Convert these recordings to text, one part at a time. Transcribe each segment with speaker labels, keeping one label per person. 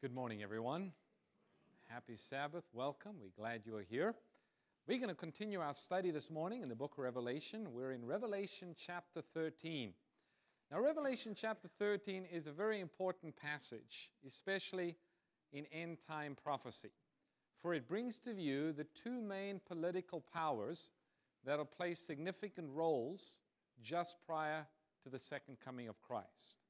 Speaker 1: Good morning, everyone. Happy Sabbath. Welcome. We're glad you're here. We're going to continue our study this morning in the book of Revelation. We're in Revelation chapter 13. Now, Revelation chapter 13 is a very important passage, especially in end-time prophecy, for it brings to view the two main political powers that will play significant roles just prior to the second coming of Christ.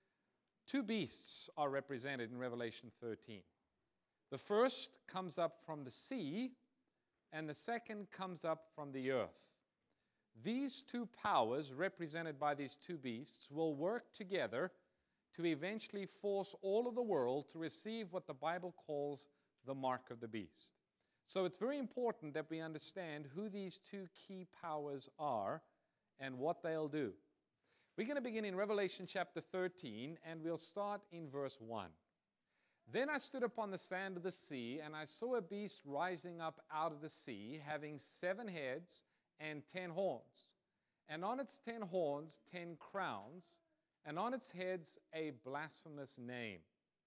Speaker 1: Two beasts are represented in Revelation 13. The first comes up from the sea, and the second comes up from the earth. These two powers, represented by these two beasts, will work together to eventually force all of the world to receive what the Bible calls the mark of the beast. So it's very important that we understand who these two key powers are and what they'll do. We're going to begin in Revelation chapter 13, and we'll start in verse 1. Then I stood upon the sand of the sea, and I saw a beast rising up out of the sea, having 7 heads and 10 horns, and on its 10 horns 10 crowns, and on its heads a blasphemous name.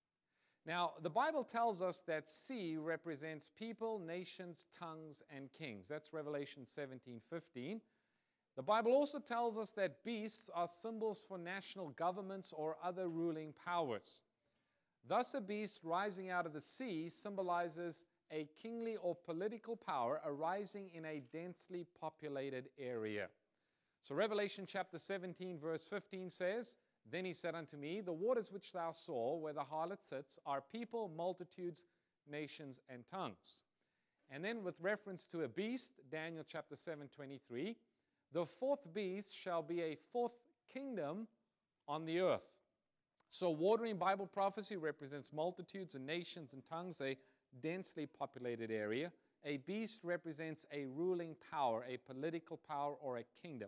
Speaker 1: Now, the Bible tells us that sea represents people, nations, tongues, and kings. That's Revelation 17:15. The Bible also tells us that beasts are symbols for national governments or other ruling powers. Thus, a beast rising out of the sea symbolizes a kingly or political power arising in a densely populated area. So Revelation chapter 17 verse 15 says, Then he said unto me, The waters which thou saw, where the harlot sits, are people, multitudes, nations, and tongues. And then with reference to a beast, Daniel chapter 7:23, the fourth beast shall be a fourth kingdom on the earth. So water in Bible prophecy represents multitudes and nations and tongues, a densely populated area. A beast represents a ruling power, a political power, or a kingdom.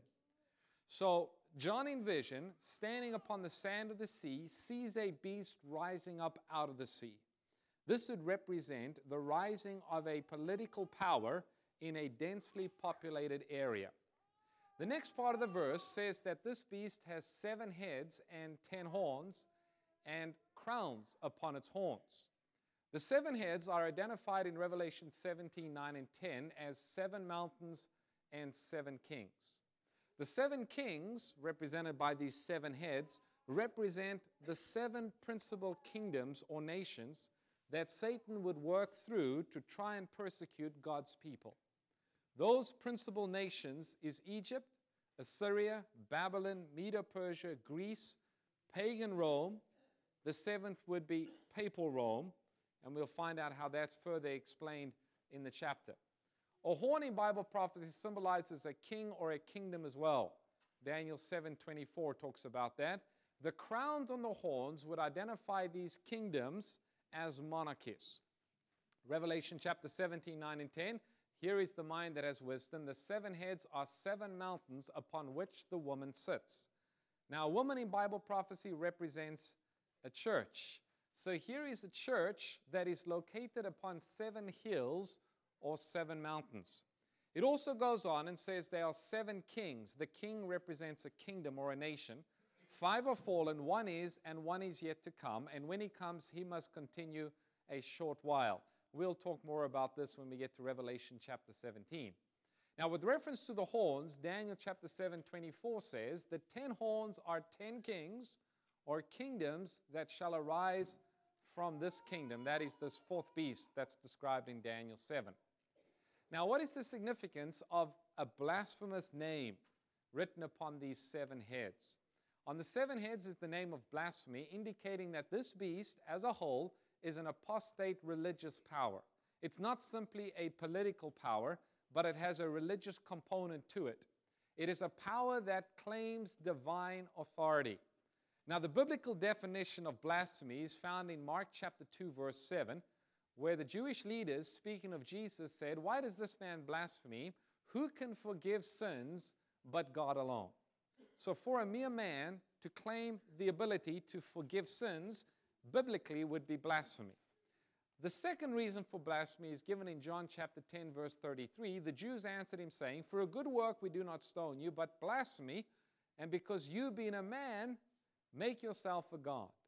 Speaker 1: So John in vision, standing upon the sand of the sea, sees a beast rising up out of the sea. This would represent the rising of a political power in a densely populated area. The next part of the verse says that this beast has 7 heads and 10 horns and crowns upon its horns. The 7 heads are identified in Revelation 17, 9, and 10 as 7 mountains and 7 kings. The 7 kings, represented by these 7 heads, represent the 7 principal kingdoms or nations that Satan would work through to try and persecute God's people. Those principal nations is Egypt, Assyria, Babylon, Medo-Persia, Greece, pagan Rome. The 7th would be papal Rome, and we'll find out how that's further explained in the chapter. A horn in Bible prophecy symbolizes a king or a kingdom as well. Daniel 7:24 talks about that. The crowns on the horns would identify these kingdoms as monarchies. Revelation chapter 17, 9, and 10. Here is the mind that has wisdom. The 7 heads are 7 mountains upon which the woman sits. Now, a woman in Bible prophecy represents a church. So here is a church that is located upon 7 hills or 7 mountains. It also goes on and says there are 7 kings. The king represents a kingdom or a nation. 5 are fallen, 1 is, and 1 is yet to come. And when he comes, he must continue a short while. We'll talk more about this when we get to Revelation chapter 17. Now, with reference to the horns, Daniel chapter 7:24 says, The 10 horns are 10 kings or kingdoms that shall arise from this kingdom. That is this 4th beast that's described in Daniel 7. Now, what is the significance of a blasphemous name written upon these 7 heads? On the 7 heads is the name of blasphemy, indicating that this beast as a whole is an apostate religious power. It's not simply a political power, but it has a religious component to it. It is a power that claims divine authority. Now, the biblical definition of blasphemy is found in Mark chapter 2, verse 7, where the Jewish leaders, speaking of Jesus, said, Why does this man blaspheme? Who can forgive sins but God alone? So for a mere man to claim the ability to forgive sins biblically would be blasphemy. The second reason for blasphemy is given in John chapter 10, verse 33. The Jews answered him, saying, For a good work we do not stone you, but blasphemy, and because you being a man, make yourself a god.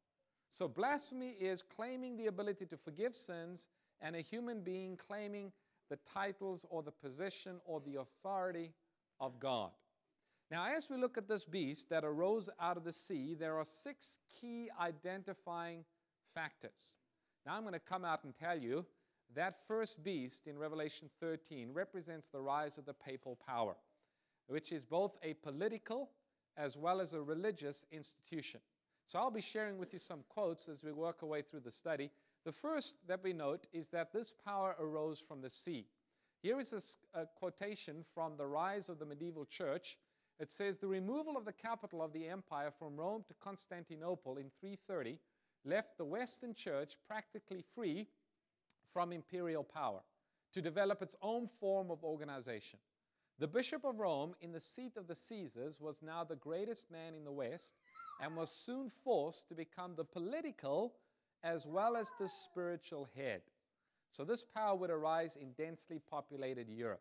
Speaker 1: So blasphemy is claiming the ability to forgive sins and a human being claiming the titles or the position or the authority of God. Now, as we look at this beast that arose out of the sea, there are 6 key identifying factors. Now, I'm going to come out and tell you that first beast in Revelation 13 represents the rise of the papal power, which is both a political as well as a religious institution. So I'll be sharing with you some quotes as we work our way through the study. The first that we note is that this power arose from the sea. Here is a quotation from The Rise of the Medieval Church. It says, "The removal of the capital of the empire from Rome to Constantinople in 330 left the Western Church practically free from imperial power to develop its own form of organization. The Bishop of Rome, in the seat of the Caesars, was now the greatest man in the West and was soon forced to become the political as well as the spiritual head." So this power would arise in densely populated Europe.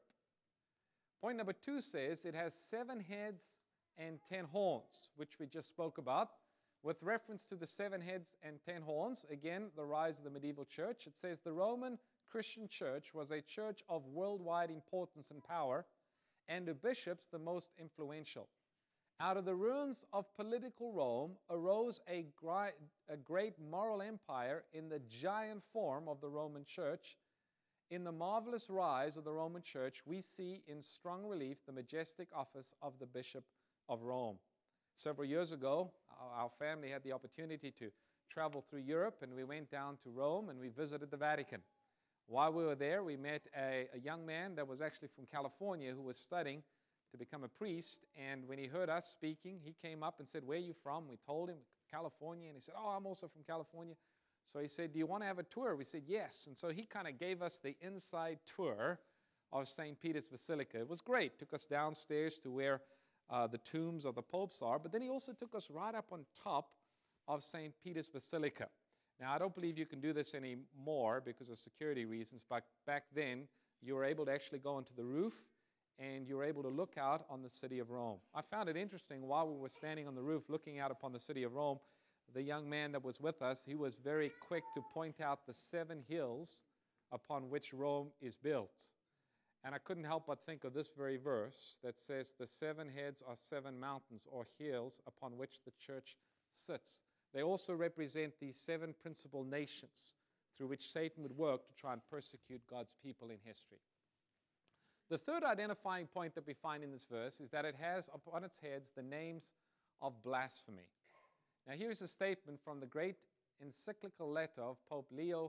Speaker 1: Point number 2 says it has 7 heads and 10 horns, which we just spoke about. With reference to the 7 heads and 10 horns, again, the rise of the medieval church, it says the Roman Christian church was a church of worldwide importance and power, and the bishops the most influential. Out of the ruins of political Rome arose a great moral empire in the giant form of the Roman Church. In the marvelous rise of the Roman Church, we see in strong relief the majestic office of the Bishop of Rome. Several years ago, our family had the opportunity to travel through Europe, and we went down to Rome and we visited the Vatican. While we were there, we met a young man that was actually from California who was studying to become a priest, and when he heard us speaking, he came up and said, "Where are you from?" We told him, "California," and he said, "Oh, I'm also from California." So he said, "Do you want to have a tour?" We said, "Yes." And so he kind of gave us the inside tour of St. Peter's Basilica. It was great. Took us downstairs to where the tombs of the popes are, but then he also took us right up on top of St. Peter's Basilica. Now, I don't believe you can do this anymore because of security reasons, but back then, you were able to actually go onto the roof and you were able to look out on the city of Rome. I found it interesting while we were standing on the roof looking out upon the city of Rome, the young man that was with us, he was very quick to point out the 7 hills upon which Rome is built. And I couldn't help but think of this very verse that says, "The 7 heads are 7 mountains or hills upon which the church sits." They also represent these 7 principal nations through which Satan would work to try and persecute God's people in history. The third identifying point that we find in this verse is that it has upon its heads the names of blasphemy. Now here's a statement from the great encyclical letter of Pope Leo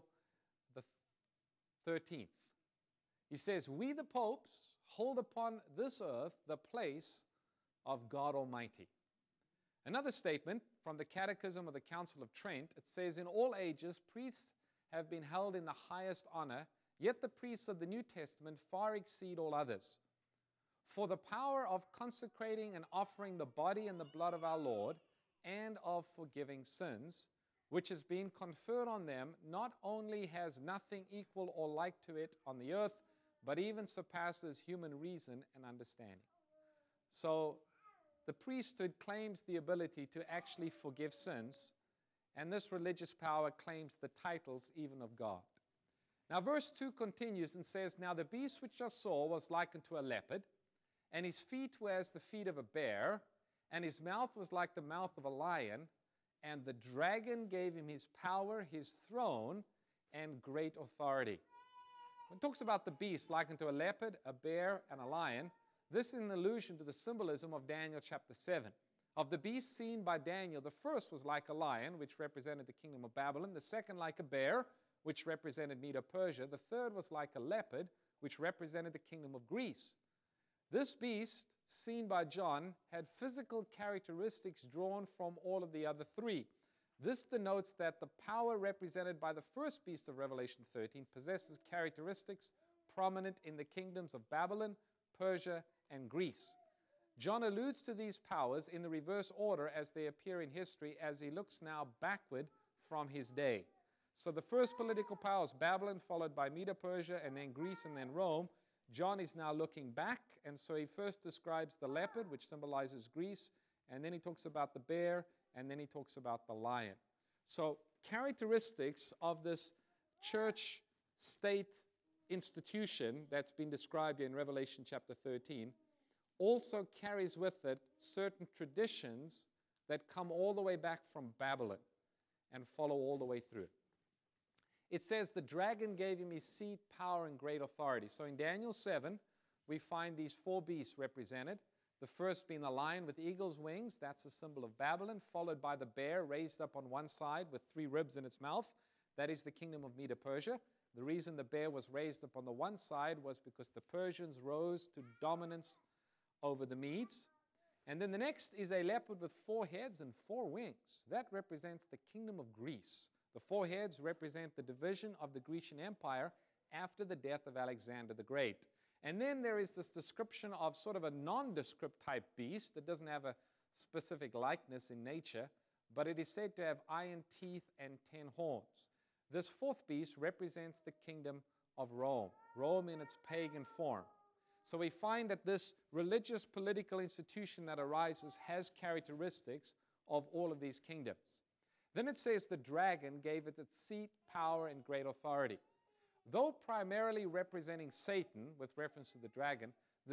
Speaker 1: XIII. He says, "We the popes hold upon this earth the place of God Almighty." Another statement from the Catechism of the Council of Trent, it says, "In all ages priests have been held in the highest honor, yet the priests of the New Testament far exceed all others. For the power of consecrating and offering the body and the blood of our Lord and of forgiving sins, which has been conferred on them, not only has nothing equal or like to it on the earth, but even surpasses human reason and understanding." So the priesthood claims the ability to actually forgive sins, and this religious power claims the titles even of God. Now verse 2 continues and says, "Now the beast which I saw was like unto a leopard, and his feet were as the feet of a bear, and his mouth was like the mouth of a lion, and the dragon gave him his power, his throne, and great authority." When it talks about the beast like unto a leopard, a bear, and a lion, this is an allusion to the symbolism of Daniel chapter 7. Of the beast seen by Daniel, the first was like a lion, which represented the kingdom of Babylon, the second like a bear, which represented Medo-Persia, the third was like a leopard, which represented the kingdom of Greece. This beast, seen by John, had physical characteristics drawn from all of the other 3. This denotes that the power represented by the first beast of Revelation 13 possesses characteristics prominent in the kingdoms of Babylon, Persia, and Greece. John alludes to these powers in the reverse order as they appear in history, as he looks now backward from his day. So the first political power is Babylon, followed by Medo-Persia, and then Greece, and then Rome. John is now looking back, and so he first describes the leopard, which symbolizes Greece, and then he talks about the bear, and then he talks about the lion. So characteristics of this church-state institution that's been described in Revelation chapter 13 also carries with it certain traditions that come all the way back from Babylon and follow all the way through. It says, the dragon gave him his seat, power, and great authority. So in Daniel 7, we find these four beasts represented. The first being the lion with eagle's wings. That's a symbol of Babylon, followed by the bear raised up on one side with 3 ribs in its mouth. That is the kingdom of Medo-Persia. The reason the bear was raised up on the one side was because the Persians rose to dominance over the Medes. And then the next is a leopard with 4 heads and 4 wings. That represents the kingdom of Greece. The 4 heads represent the division of the Grecian Empire after the death of Alexander the Great. And then there is this description of sort of a nondescript type beast that doesn't have a specific likeness in nature, but it is said to have iron teeth and 10 horns. This 4th beast represents the kingdom of Rome, Rome in its pagan form. So we find that this religious political institution that arises has characteristics of all of these kingdoms. Then it says the dragon gave it its seat, power, and great authority. Though primarily representing Satan, with reference to the dragon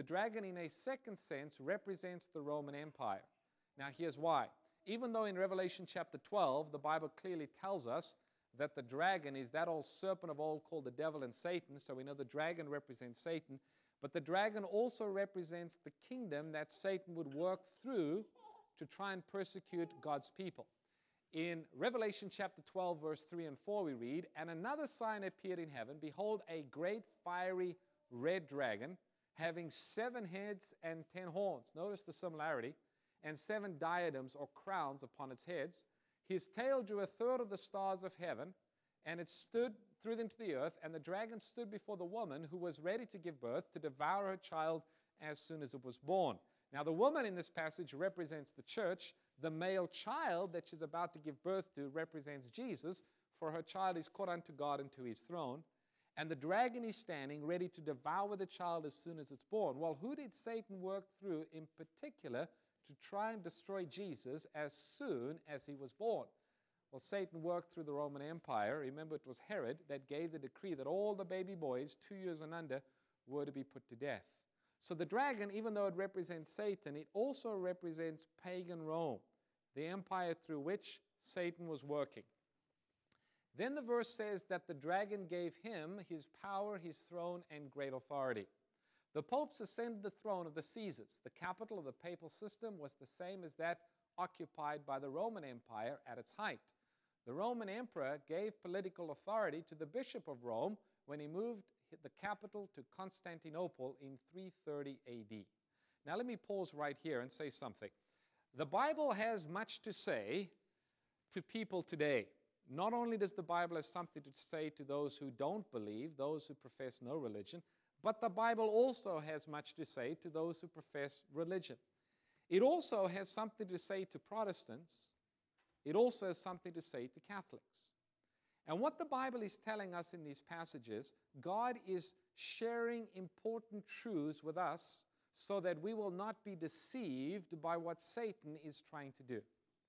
Speaker 1: in a second sense represents the Roman Empire. Now here's why. Even though in Revelation chapter 12, the Bible clearly tells us that the dragon is that old serpent of old called the devil and Satan, so we know the dragon represents Satan, but the dragon also represents the kingdom that Satan would work through to try and persecute God's people. In Revelation chapter 12, verse 3 and 4, we read, "And another sign appeared in heaven. Behold, a great fiery red dragon, having 7 heads and 10 horns." Notice the similarity. "And 7 diadems or crowns upon its heads. His tail drew 1/3 of the stars of heaven, and it threw them to the earth. And the dragon stood before the woman who was ready to give birth, to devour her child as soon as it was born." Now the woman in this passage represents the church. The male child that she's about to give birth to represents Jesus, for her child is caught unto God and to his throne. And the dragon is standing ready to devour the child as soon as it's born. Well, who did Satan work through in particular to try and destroy Jesus as soon as he was born? Well, Satan worked through the Roman Empire. Remember, it was Herod that gave the decree that all the baby boys 2 years and under were to be put to death. So the dragon, even though it represents Satan, it also represents pagan Rome, the empire through which Satan was working. Then the verse says that the dragon gave him his power, his throne, and great authority. The popes ascended the throne of the Caesars. The capital of the papal system was the same as that occupied by the Roman Empire at its height. The Roman emperor gave political authority to the Bishop of Rome when he moved the capital to Constantinople in 330 AD. Now let me pause right here and say something. The Bible has much to say to people today. Not only does the Bible have something to say to those who don't believe, those who profess no religion, but the Bible also has much to say to those who profess religion. It also has something to say to Protestants. It also has something to say to Catholics. And what the Bible is telling us in these passages, God is sharing important truths with us so that we will not be deceived by what Satan is trying to do.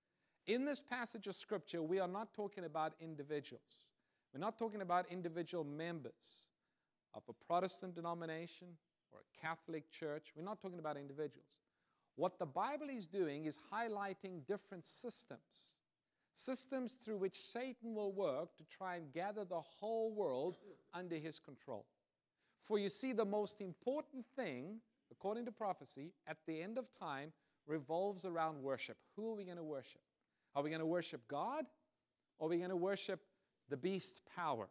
Speaker 1: In this passage of Scripture, we are not talking about individuals. We're not talking about individual members of a Protestant denomination or a Catholic church. We're not talking about individuals. What the Bible is doing is highlighting different systems. Systems through which Satan will work to try and gather the whole world under his control. For you see, the most important thing, according to prophecy, at the end of time, revolves around worship. Who are we going to worship? Are we going to worship God? Or are we going to worship the beast power?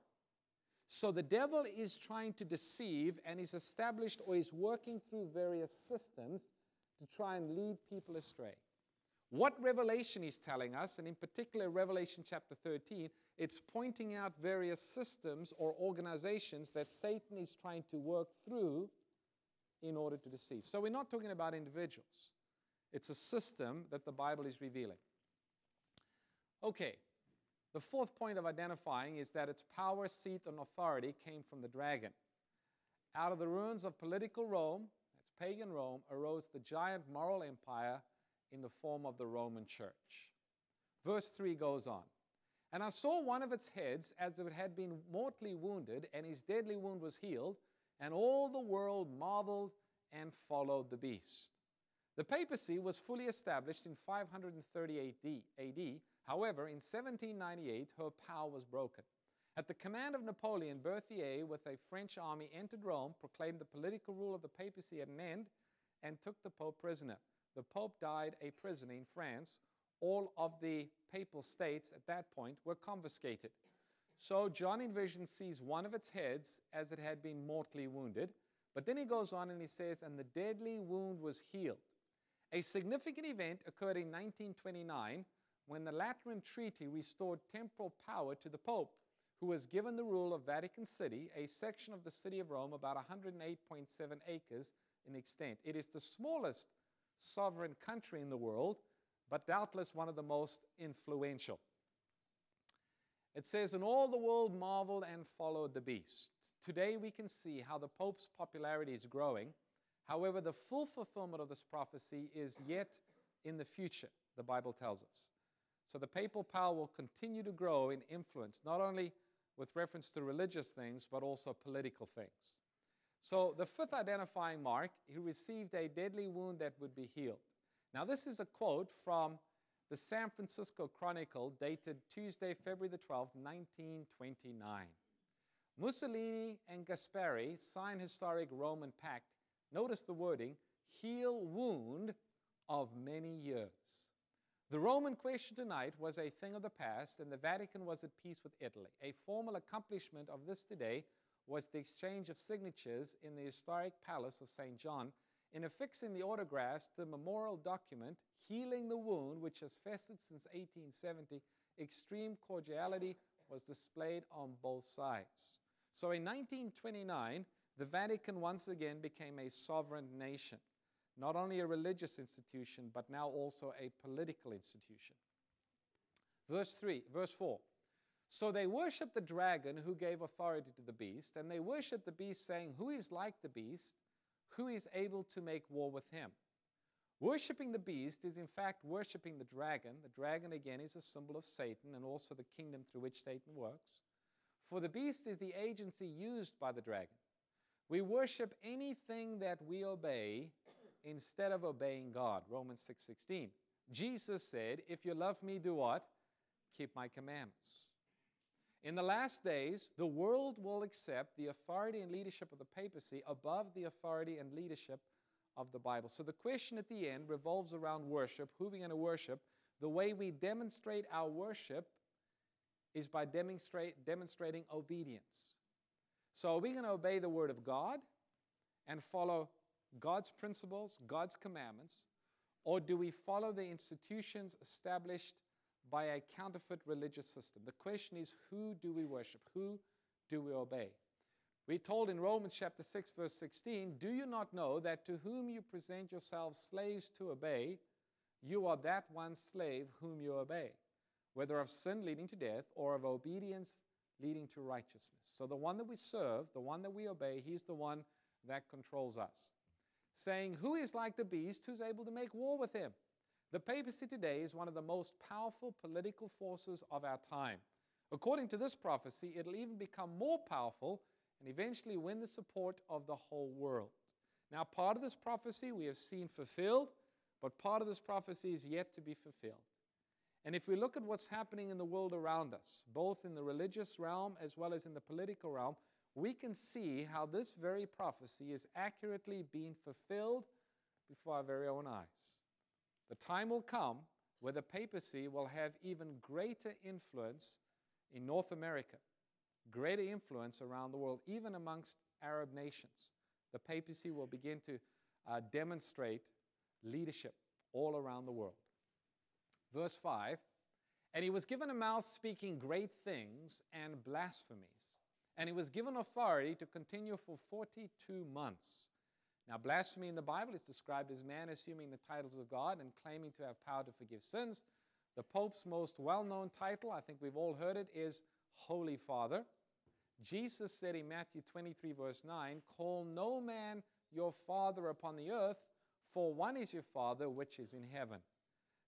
Speaker 1: So the devil is trying to deceive and is established or is working through various systems to try and lead people astray. What Revelation is telling us, and in particular Revelation chapter 13, it's pointing out various systems or organizations that Satan is trying to work through in order to deceive. So we're not talking about individuals. It's a system that the Bible is revealing. Okay, the 4th point of identifying is that its power, seat, and authority came from the dragon. Out of the ruins of political Rome, that's pagan Rome, arose the giant moral empire in the form of the Roman Church. Verse 3 goes on. And I saw one of its heads as if it had been mortally wounded, and his deadly wound was healed, and all the world marveled and followed the beast. The papacy was fully established in 530 AD. However, in 1798, her power was broken. At the command of Napoleon, Berthier, with a French army, entered Rome, proclaimed the political rule of the papacy at an end, and took the Pope prisoner. The Pope died a prisoner in France. All of the papal states at that point were confiscated. So John in vision sees one of its heads as it had been mortally wounded. But then he goes on and he says, and the deadly wound was healed. A significant event occurred in 1929 when the Lateran Treaty restored temporal power to the Pope, who was given the rule of Vatican City, a section of the city of Rome about 108.7 acres in extent. It is the smallest sovereign country in the world, but doubtless one of the most influential. It says, and all the world marveled and followed the beast. Today we can see how the Pope's popularity is growing. However, the full fulfillment of this prophecy is yet in the future, the Bible tells us. So the papal power will continue to grow in influence, not only with reference to religious things, but also political things. So the fifth identifying mark, he received a deadly wound that would be healed. Now this is a quote from the San Francisco Chronicle, dated Tuesday, February the 12th, 1929. Mussolini and Gasperi signed historic Roman pact. Notice the wording, heal wound of many years. The Roman question tonight was a thing of the past, and the Vatican was at peace with Italy. A formal accomplishment of this today was the exchange of signatures in the historic palace of St. John, in affixing the autographs to the memorial document, healing the wound which has festered since 1870. Extreme cordiality was displayed on both sides. So in 1929, the Vatican once again became a sovereign nation, not only a religious institution, but now also a political institution. Verse 4. So they worshiped the dragon who gave authority to the beast, and they worshiped the beast, saying, who is like the beast? Who is able to make war with him? Worshipping the beast is in fact worshipping the dragon. The dragon again is a symbol of Satan and also the kingdom through which Satan works. For the beast is the agency used by the dragon. We worship anything that we obey instead of obeying God. Romans 6:16. Jesus said, if you love me, do what? Keep my commandments. In the last days, the world will accept the authority and leadership of the papacy above the authority and leadership of the Bible. So the question at the end revolves around worship. Who are we going to worship? The way we demonstrate our worship is by demonstrating obedience. So are we going to obey the Word of God and follow God's principles, God's commandments, or do we follow the institutions established by a counterfeit religious system? The question is, who do we worship? Who do we obey? We're told in Romans chapter 6, verse 16, do you not know that to whom you present yourselves slaves to obey, you are that one slave whom you obey, whether of sin leading to death or of obedience leading to righteousness. So the one that we serve, the one that we obey, he's the one that controls us. Saying, who is like the beast who's able to make war with him? The papacy today is one of the most powerful political forces of our time. According to this prophecy, it'll even become more powerful and eventually win the support of the whole world. Now, part of this prophecy we have seen fulfilled, but part of this prophecy is yet to be fulfilled. And if we look at what's happening in the world around us, both in the religious realm as well as in the political realm, we can see how this very prophecy is accurately being fulfilled before our very own eyes. The time will come where the papacy will have even greater influence in North America, greater influence around the world, even amongst Arab nations. The papacy will begin to demonstrate leadership all around the world. Verse 5, and he was given a mouth speaking great things and blasphemies, and he was given authority to continue for 42 months. Now, blasphemy in the Bible is described as man assuming the titles of God and claiming to have power to forgive sins. The Pope's most well-known title, I think we've all heard it, is Holy Father. Jesus said in Matthew 23, verse 9, call no man your father upon the earth, for one is your Father which is in heaven.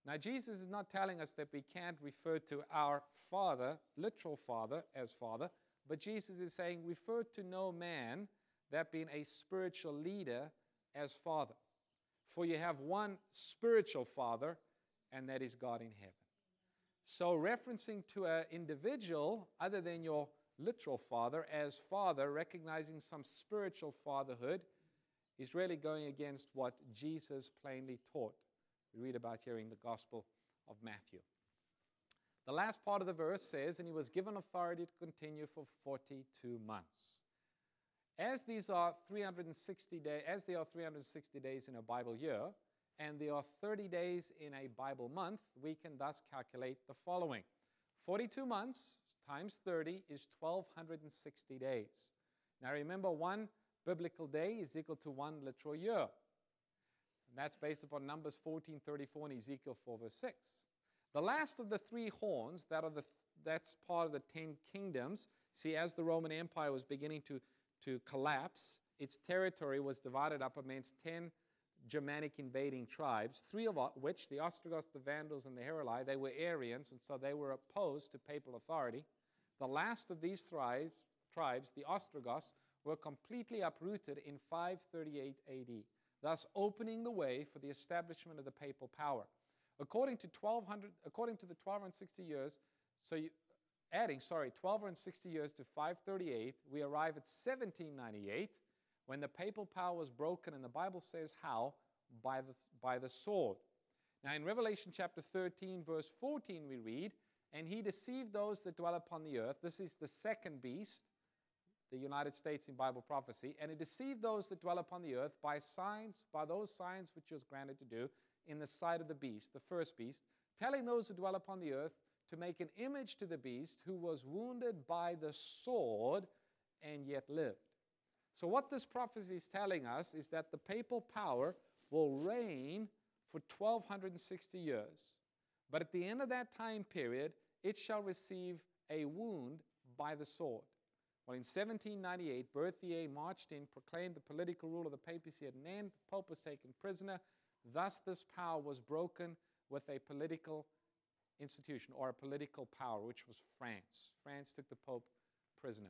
Speaker 1: Now, Jesus is not telling us that we can't refer to our Father, literal Father, as Father, but Jesus is saying, refer to no man, that being a spiritual leader, as Father. For you have one spiritual Father, and that is God in heaven. So referencing to an individual other than your literal father as Father, recognizing some spiritual fatherhood, is really going against what Jesus plainly taught. We read about here in the Gospel of Matthew. The last part of the verse says, and he was given authority to continue for 42 months. As these are 360 days, as there are 360 days in a Bible year, and there are 30 days in a Bible month, we can thus calculate the following. 42 months times 30 is 1,260 days. Now remember, one biblical day is equal to one literal year. And that's based upon Numbers 14:34 and Ezekiel 4 verse 6. The last of the three horns, that's part of the 10 kingdoms. See, as the Roman Empire was beginning to collapse, its territory was divided up amongst 10 Germanic invading tribes, three of which, the Ostrogoths, the Vandals, and the Heruli, they were Arians, and so they were opposed to papal authority. The last of these tribes, the Ostrogoths, were completely uprooted in 538 AD, thus opening the way for the establishment of the papal power. According to the 1260 years, adding 1260 years to 538, we arrive at 1798, when the papal power was broken, and the Bible says how? By the sword. Now in Revelation chapter 13, verse 14, we read, and he deceived those that dwell upon the earth. This is the second beast, the United States in Bible prophecy. And he deceived those that dwell upon the earth by those signs which he was granted to do in the sight of the beast, the first beast, telling those who dwell upon the earth to make an image to the beast who was wounded by the sword and yet lived. So what this prophecy is telling us is that the papal power will reign for 1,260 years. But at the end of that time period, it shall receive a wound by the sword. Well, in 1798, Berthier marched in, proclaimed the political rule of the papacy at an end. The Pope was taken prisoner. Thus, this power was broken with a political institution, or a political power, which was France. France took the Pope prisoner.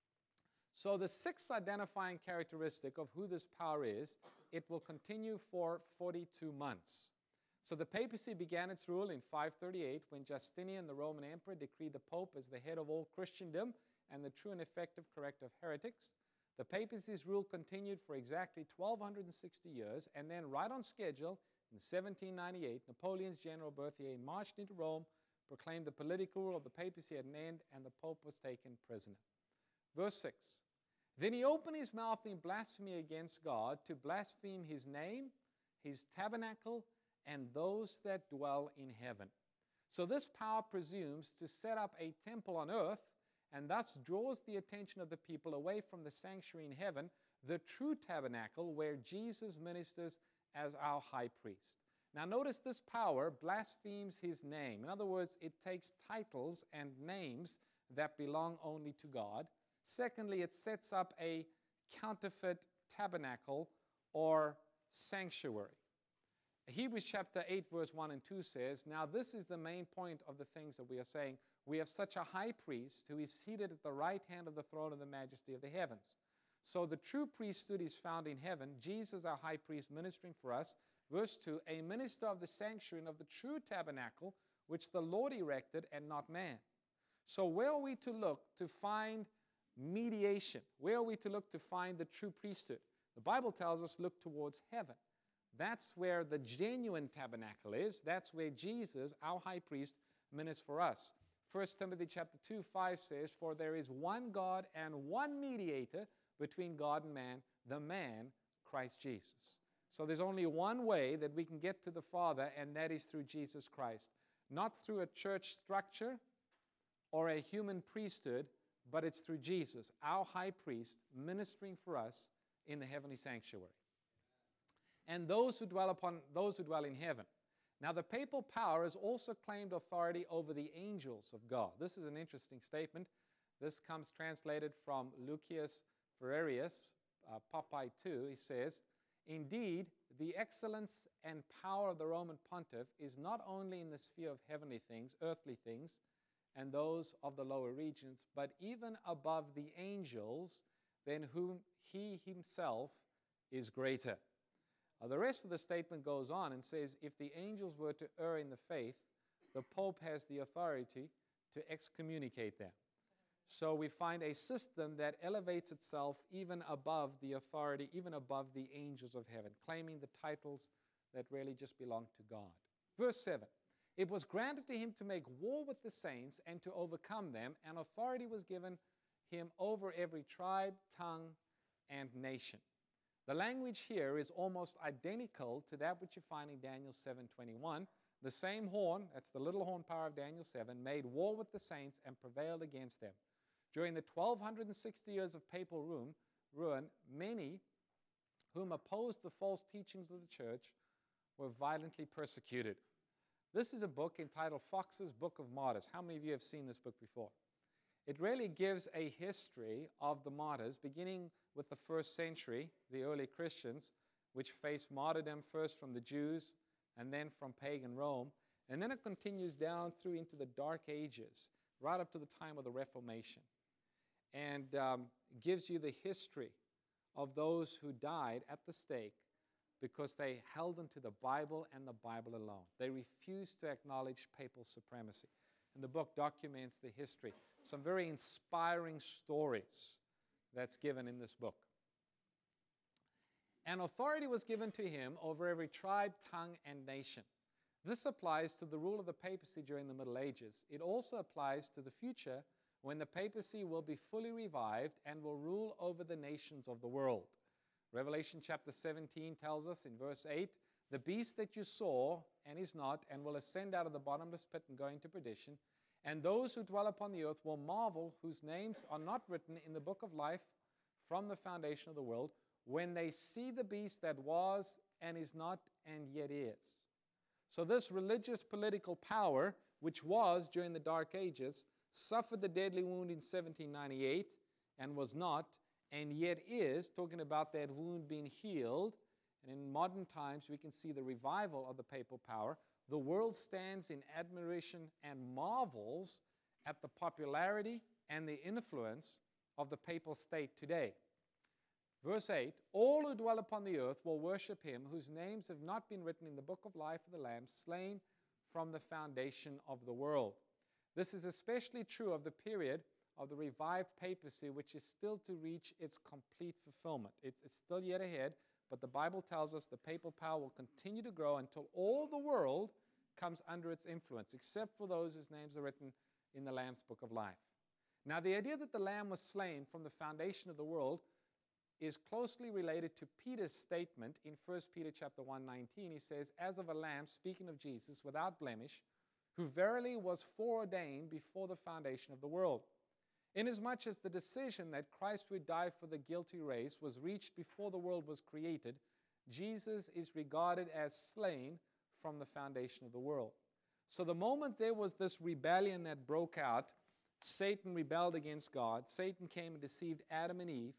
Speaker 1: So the sixth identifying characteristic of who this power is, it will continue for 42 months. So the papacy began its rule in 538 when Justinian, the Roman emperor, decreed the Pope as the head of all Christendom and the true and effective corrector of heretics. The papacy's rule continued for exactly 1,260 years, and then right on schedule, in 1798, Napoleon's general Berthier marched into Rome, proclaimed the political rule of the papacy at an end, and the Pope was taken prisoner. Verse 6, then he opened his mouth in blasphemy against God to blaspheme his name, his tabernacle, and those that dwell in heaven. So this power presumes to set up a temple on earth and thus draws the attention of the people away from the sanctuary in heaven, the true tabernacle where Jesus ministers as our high priest. Now notice this power blasphemes his name. In other words, it takes titles and names that belong only to God. Secondly, it sets up a counterfeit tabernacle or sanctuary. Hebrews chapter 8, verse 1 and 2 says, now this is the main point of the things that we are saying. We have such a high priest who is seated at the right hand of the throne of the majesty of the heavens. So the true priesthood is found in heaven, Jesus our high priest ministering for us. Verse 2, a minister of the sanctuary and of the true tabernacle, which the Lord erected and not man. So where are we to look to find mediation? Where are we to look to find the true priesthood? The Bible tells us look towards heaven. That's where the genuine tabernacle is. That's where Jesus, our high priest, ministers for us. 1 Timothy chapter 2, 5 says, for there is one God and one mediator between God and man, the man, Christ Jesus. So there's only one way that we can get to the Father, and that is through Jesus Christ. Not through a church structure or a human priesthood, but it's through Jesus, our high priest, ministering for us in the heavenly sanctuary. And those who dwell in heaven. Now the papal power has also claimed authority over the angels of God. This is an interesting statement. This comes translated from Lucius Ferrerius, Popeye 2. He says, indeed, the excellence and power of the Roman pontiff is not only in the sphere of heavenly things, earthly things, and those of the lower regions, but even above the angels, than whom he himself is greater. The rest of the statement goes on and says, if the angels were to err in the faith, the Pope has the authority to excommunicate them. So we find a system that elevates itself even above the authority, even above the angels of heaven, claiming the titles that really just belong to God. Verse 7, it was granted to him to make war with the saints and to overcome them, and authority was given him over every tribe, tongue, and nation. The language here is almost identical to that which you find in Daniel 7:21. The same horn, that's the little horn power of Daniel 7, made war with the saints and prevailed against them. During the 1260 years of papal ruin, many whom opposed the false teachings of the church were violently persecuted. This is a book entitled Fox's Book of Martyrs. How many of you have seen this book before? It really gives a history of the martyrs, beginning with the first century, the early Christians, which faced martyrdom first from the Jews and then from pagan Rome. And then it continues down through into the Dark Ages, right up to the time of the Reformation. And gives you the history of those who died at the stake because they held onto the Bible and the Bible alone. They refused to acknowledge papal supremacy. And the book documents the history. Some very inspiring stories that's given in this book. And authority was given to him over every tribe, tongue, and nation. This applies to the rule of the papacy during the Middle Ages. It also applies to the future when the papacy will be fully revived and will rule over the nations of the world. Revelation chapter 17 tells us in verse 8, the beast that you saw and is not, and will ascend out of the bottomless pit and go into perdition, and those who dwell upon the earth will marvel, whose names are not written in the book of life from the foundation of the world, when they see the beast that was and is not and yet is. So this religious political power, which was during the Dark Ages, suffered the deadly wound in 1798 and was not, and yet is, talking about that wound being healed. And in modern times, we can see the revival of the papal power. The world stands in admiration and marvels at the popularity and the influence of the papal state today. Verse 8, all who dwell upon the earth will worship him whose names have not been written in the book of life of the Lamb, slain from the foundation of the world. This is especially true of the period of the revived papacy, which is still to reach its complete fulfillment. It's still yet ahead, but the Bible tells us the papal power will continue to grow until all the world comes under its influence, except for those whose names are written in the Lamb's book of life. Now, the idea that the Lamb was slain from the foundation of the world is closely related to Peter's statement in 1 Peter chapter 1:19. He says, as of a lamb, speaking of Jesus, without blemish, who verily was foreordained before the foundation of the world. Inasmuch as the decision that Christ would die for the guilty race was reached before the world was created, Jesus is regarded as slain from the foundation of the world. So the moment there was this rebellion that broke out, Satan rebelled against God, Satan came and deceived Adam and Eve,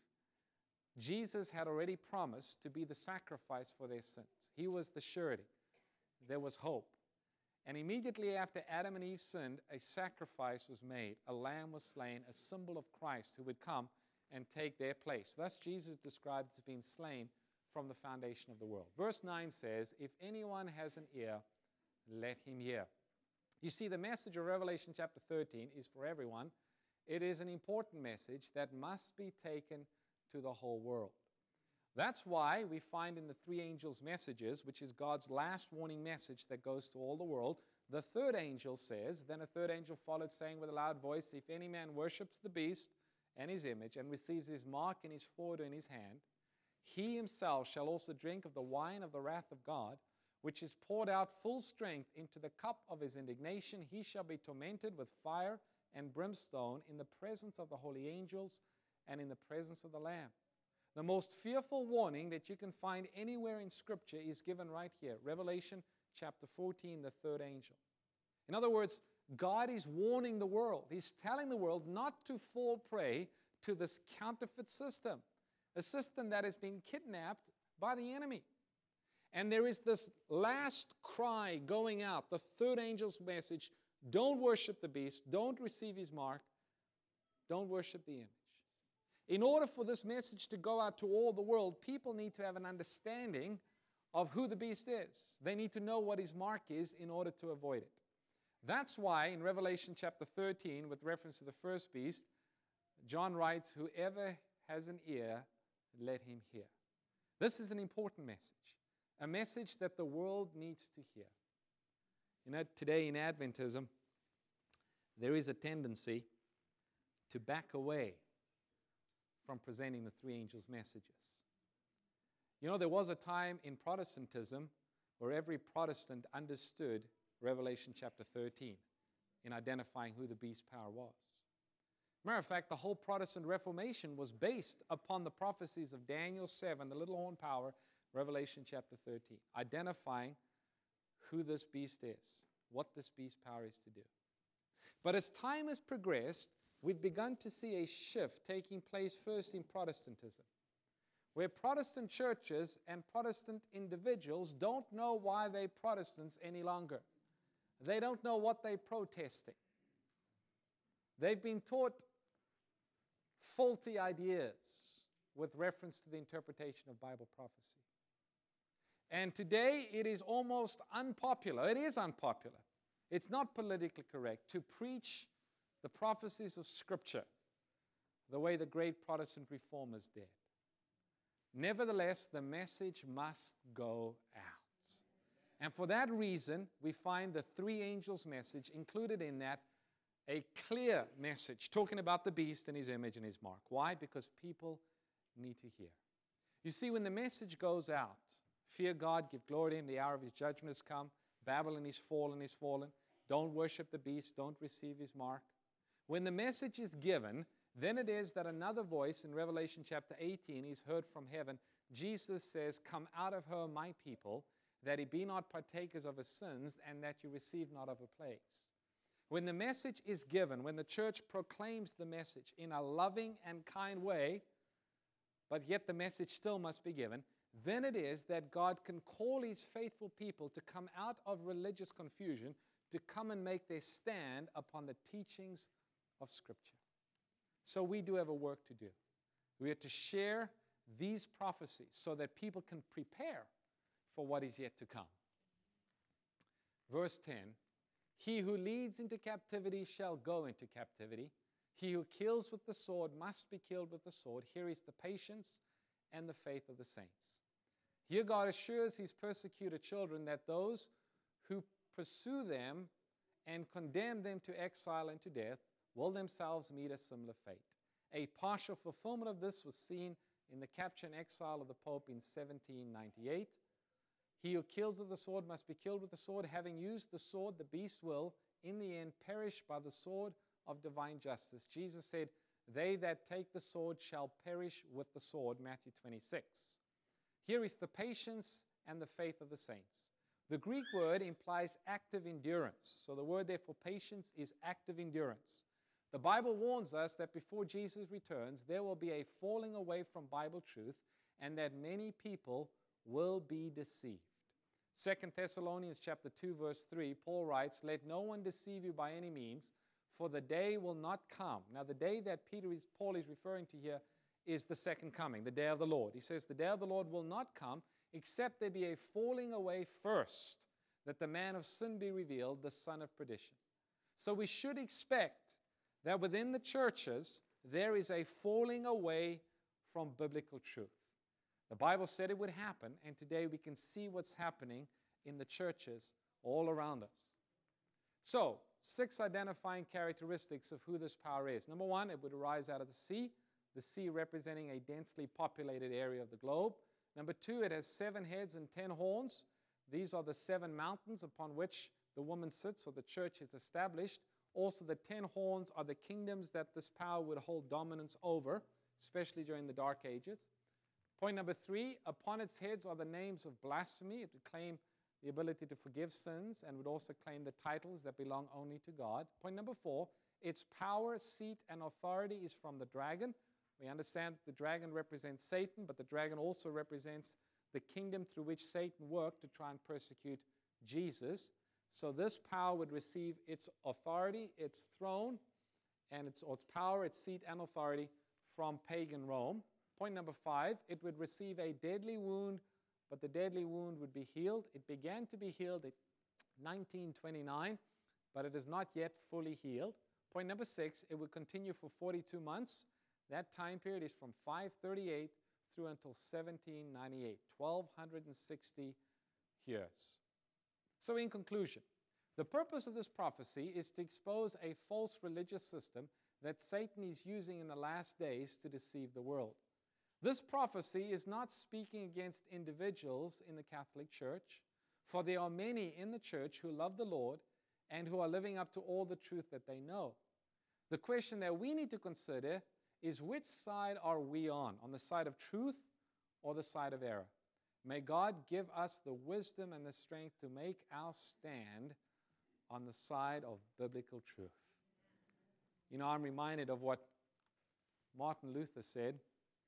Speaker 1: Jesus had already promised to be the sacrifice for their sins. He was the surety. There was hope. And immediately after Adam and Eve sinned, a sacrifice was made. A lamb was slain, a symbol of Christ who would come and take their place. Thus Jesus described as being slain from the foundation of the world. Verse 9 says, if anyone has an ear, let him hear. You see, the message of Revelation chapter 13 is for everyone. It is an important message that must be taken to the whole world. That's why we find in the three angels' messages, which is God's last warning message that goes to all the world, the third angel says, then a third angel followed, saying with a loud voice, if any man worships the beast and his image, and receives his mark in his forehead or in his hand, he himself shall also drink of the wine of the wrath of God, which is poured out full strength into the cup of his indignation. He shall be tormented with fire and brimstone in the presence of the holy angels and in the presence of the Lamb. The most fearful warning that you can find anywhere in Scripture is given right here. Revelation chapter 14, the third angel. In other words, God is warning the world. He's telling the world not to fall prey to this counterfeit system, a system that has been kidnapped by the enemy. And there is this last cry going out, the third angel's message: don't worship the beast, don't receive his mark, don't worship the image. In order for this message to go out to all the world, people need to have an understanding of who the beast is. They need to know what his mark is in order to avoid it. That's why in Revelation chapter 13, with reference to the first beast, John writes, whoever has an ear, let him hear. This is an important message, a message that the world needs to hear. You know, today in Adventism, there is a tendency to back away from presenting the three angels' messages. You know, there was a time in Protestantism where every Protestant understood Revelation chapter 13 in identifying who the beast's power was. Matter of fact, the whole Protestant Reformation was based upon the prophecies of Daniel 7, the little horn power, Revelation chapter 13, identifying who this beast is, what this beast's power is to do. But as time has progressed, we've begun to see a shift taking place first in Protestantism, where Protestant churches and Protestant individuals don't know why they're Protestants any longer. They don't know what they're protesting. They've been taught faulty ideas with reference to the interpretation of Bible prophecy. And today it is almost unpopular. It is unpopular. It's not politically correct to preach the prophecies of Scripture the way the great Protestant reformers did. Nevertheless, the message must go out. And for that reason, we find the three angels' message included in that, a clear message talking about the beast and his image and his mark. Why? Because people need to hear. You see, when the message goes out, fear God, give glory to him, the hour of his judgment has come, Babylon is fallen, don't worship the beast, don't receive his mark. When the message is given, then it is that another voice in Revelation chapter 18 is heard from heaven. Jesus says, come out of her, my people, that ye be not partakers of her sins, and that you receive not of her plagues. When the message is given, when the church proclaims the message in a loving and kind way, but yet the message still must be given, then it is that God can call his faithful people to come out of religious confusion, to come and make their stand upon the teachings of Scripture. So we do have a work to do. We are to share these prophecies so that people can prepare for what is yet to come. Verse 10, he who leads into captivity shall go into captivity. He who kills with the sword must be killed with the sword. Here is the patience and the faith of the saints. Here God assures his persecuted children that those who pursue them and condemn them to exile and to death will themselves meet a similar fate. A partial fulfillment of this was seen in the capture and exile of the Pope in 1798. He who kills with the sword must be killed with the sword. Having used the sword, the beast will, in the end, perish by the sword of divine justice. Jesus said, they that take the sword shall perish with the sword, Matthew 26. Here is the patience and the faith of the saints. The Greek word implies active endurance. So the word there for patience is active endurance. The Bible warns us that before Jesus returns, there will be a falling away from Bible truth and that many people will be deceived. 2 Thessalonians chapter 2, verse 3, Paul writes, let no one deceive you by any means, for the day will not come. Now, the day that Paul is referring to here is the second coming, the day of the Lord. He says, the day of the Lord will not come except there be a falling away first, that the man of sin be revealed, the son of perdition. So we should expect that within the churches there is a falling away from biblical truth. The Bible said it would happen, and today we can see what's happening in the churches all around us. So, 6 identifying characteristics of who this power is. Number 1, it would arise out of the sea representing a densely populated area of the globe. Number 2, it has 7 heads and 10 horns. These are the 7 mountains upon which the woman sits, or the church is established. Also, the 10 horns are the kingdoms that this power would hold dominance over, especially during the Dark Ages. Point number 3, upon its heads are the names of blasphemy. It would claim the ability to forgive sins and would also claim the titles that belong only to God. Point number 4, its power, seat, and authority is from the dragon. We understand that the dragon represents Satan, but the dragon also represents the kingdom through which Satan worked to try and persecute Jesus. So this power would receive its authority, its throne, and its power, its seat and authority from pagan Rome. Point number 5, it would receive a deadly wound, but the deadly wound would be healed. It began to be healed in 1929, but it is not yet fully healed. Point number 6, it would continue for 42 months. That time period is from 538 through until 1798, 1260 years. So in conclusion, the purpose of this prophecy is to expose a false religious system that Satan is using in the last days to deceive the world. This prophecy is not speaking against individuals in the Catholic Church, for there are many in the church who love the Lord and who are living up to all the truth that they know. The question that we need to consider is, which side are we on the side of truth or the side of error? May God give us the wisdom and the strength to make our stand on the side of biblical truth. You know, I'm reminded of what Martin Luther said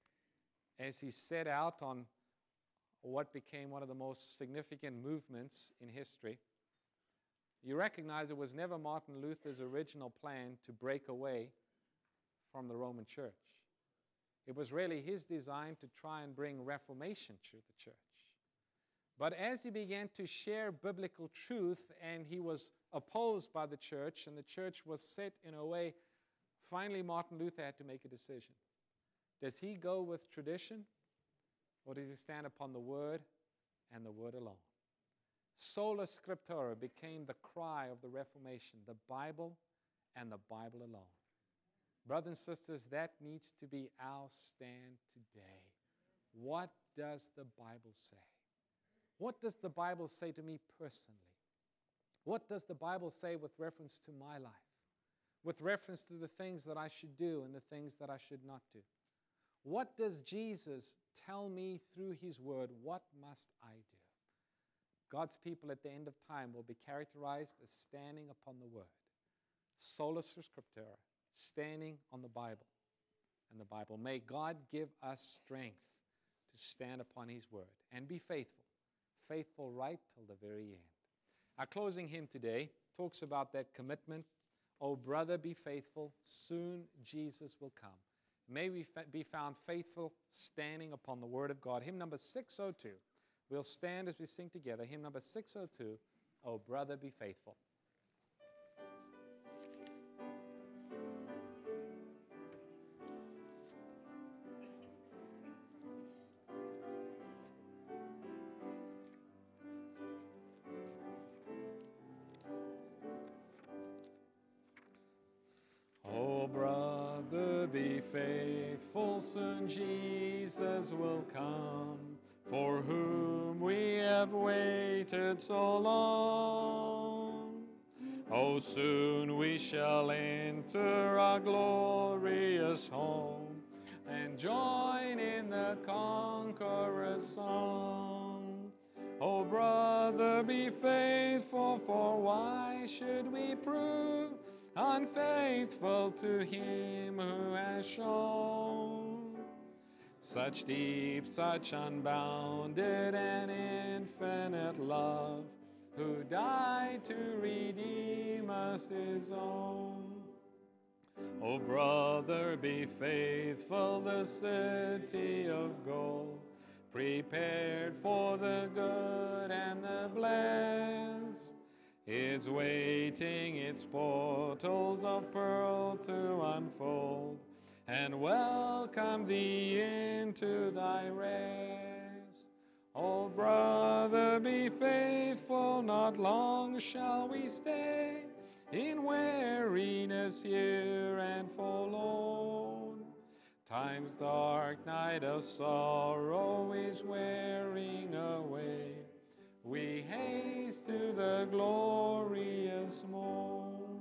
Speaker 1: as he set out on what became one of the most significant movements in history. You recognize it was never Martin Luther's original plan to break away from the Roman Church. It was really his design to try and bring reformation to the church. But as he began to share biblical truth and he was opposed by the church and the church was set in a way, finally Martin Luther had to make a decision. Does he go with tradition or does he stand upon the Word and the Word alone? Sola Scriptura became the cry of the Reformation, the Bible and the Bible alone. Brothers and sisters, that needs to be our stand today. What does the Bible say? What does the Bible say to me personally? What does the Bible say with reference to my life? With reference to the things that I should do and the things that I should not do? What does Jesus tell me through His Word? What must I do? God's people at the end of time will be characterized as standing upon the Word. Sola Scriptura, standing on the Bible and the Bible. May God give us strength to stand upon His Word and be faithful. Faithful right till the very end. Our closing hymn today talks about that commitment. Oh, brother, be faithful. Soon Jesus will come. May we be found faithful, standing upon the Word of God. Hymn number 602. We'll stand as we sing together. Hymn number 602. Oh, brother, be faithful. Be faithful, soon Jesus will come, for whom we have waited so long. Oh, soon we shall enter our glorious home and join in the conqueror's song. Oh, brother, be faithful, for why should we prove unfaithful to Him who has shown such deep, such unbounded and infinite love, who died to redeem us His own? Oh, brother, be faithful, the city of gold, prepared for the good and the blessed, is waiting its portals of pearl to unfold and welcome thee into thy rest. Oh, brother, be faithful, not long shall we stay in weariness here and forlorn. Time's dark night of sorrow is wearing away. We haste to the glorious morn.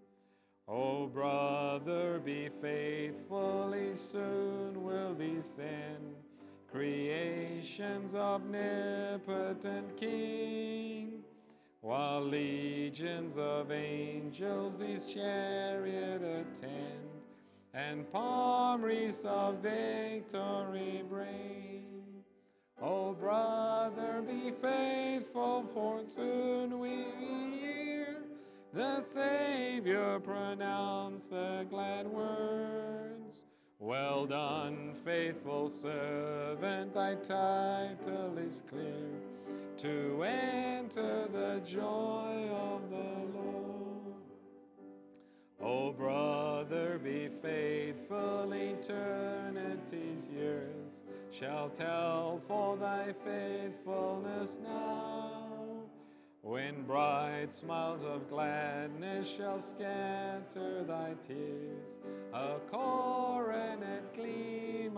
Speaker 1: Oh, brother, be faithful, He soon will descend. Creation's omnipotent King, while legions of angels His chariot attend, and palm wreaths of victory bring. Oh, brother, be faithful, for soon we hear the Savior pronounce the glad words. Well done, faithful servant, thy title is clear, to enter the joy of the Lord. Oh, brother, be faithful, eternity's years shall tell for thy faithfulness now. When bright smiles of gladness shall scatter thy tears, a coronet gleam